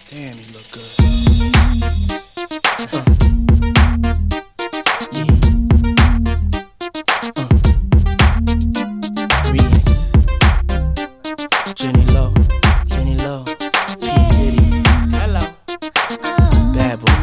Damn, you look good. Jenny Low, P. Diddy, hello, bad boy.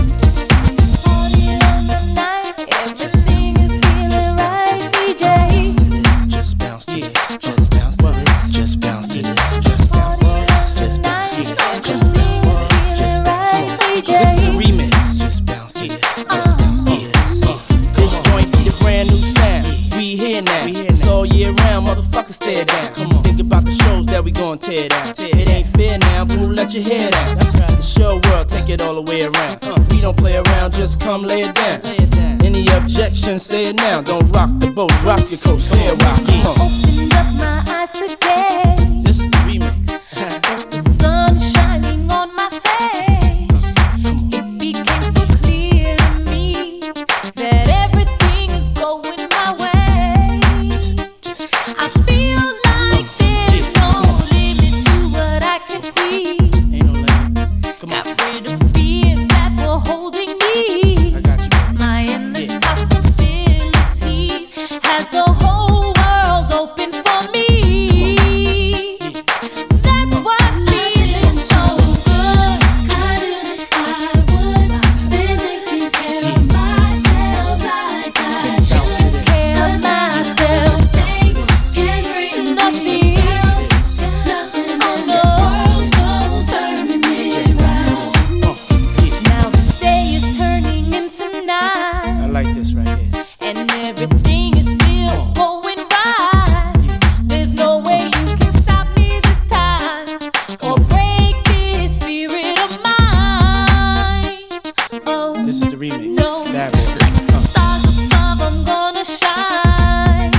Just bounce to this, just bounce to this, just bounce to this, just bounce to this, just bounce to this, just bounce to this, just bounce to this. This is the remix. Just bounce to this, just bounce to this. This joint be the brand new sound. We here now, it's all year round. Motherfuckers stare down. Come on, think about the shows that we gon' tear down. It ain't fair now, boo, let your hair down. That's right. The show world, take it all the way around. We don't play around, just come lay it down. Any objections, say it now. Don't rock the boat, drop your coat, stay rock. Opened up my eyes today. This is the remix. The sun is shining on my face. It became so clear to me that everything is going my way. I feel like there's no limit to what I can see. Ain't no limit. Come on. Got rid of fears that were holding me. I got you, baby. My endless possibilities has the whole world open for me. That's why I'm feeling so good. I knew that I would. Been taking care of myself like I should. Care of myself. Can't bring nothing. Nothing on the world's gonna turn me around. Now the day is turning into night. I like this right here. And everything is still going right. There's no way you can stop me this time or break this spirit of mine. Oh, This is the remix. no, Bad boy. like the stars above, I'm gonna shine.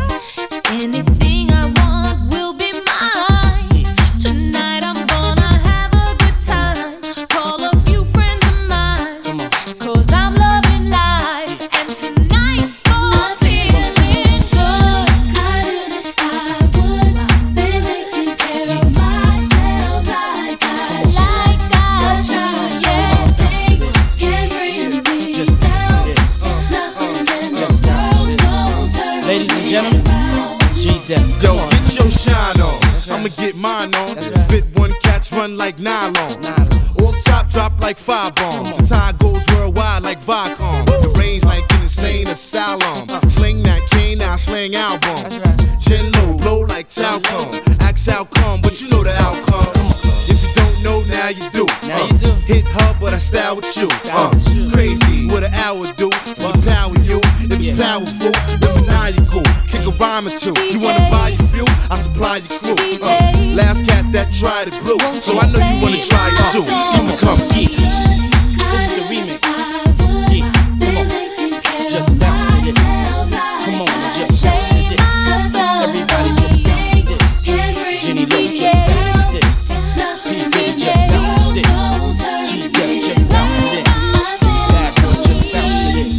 Anything I want will be mine. Tonight I'm gonna have a good time. Call a few friends of mine. Come on. 'Cause I'm loving life, and tonight's gonna feeling good. I knew that I would. Been taking care of myself like I should. Yeah, can't bring me Just bounce down. to this. Nothing in Just this bounce to world's this. gonna turn Ladies and me gentlemen, around. G-Dep. Yo, Come on. get your shine on. right. I'ma get mine on. That's right. Spit one, catch run like nylon. Off top, drop like 5 bombs. The time goes worldwide like Viacom. The range like an insane asylum. Sling that cane, I slang album. That's right. Gen low, blow like talcum. Axe outcome, but you know the outcome. If you don't know, now you do. Now you do. Hit her, but I style with you. Style with you. Crazy, what an hour do to the power you. If it's Yeah. powerful, then maniacal. Kick a rhyme or two. You wanna buy your fuel? I supply your crew. Last cat that tried it blue, so I know you wanna try it too. Come on, come. This is the remix. Yeah, come on. Just bounce to this. Come on, just bounce to this. Everybody just bounce to this. Jenny Low, just bounce to this. P. Diddy, just bounce to this. G-Dep, just bounce to this. Bad boy, just bounce to this.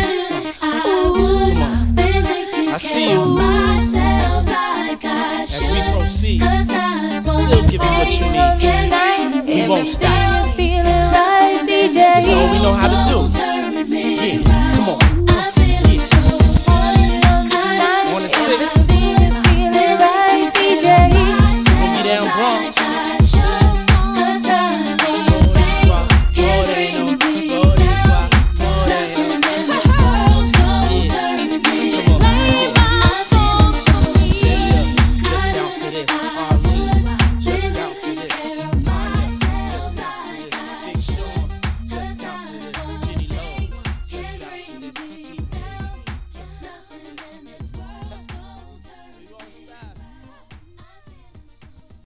I see you. As we proceed, still give you what you need. We won't stop. This is all we know how to do. Yeah, come on. Yeah. 1 to 6. Boogie down Bronx. Just bounce to this.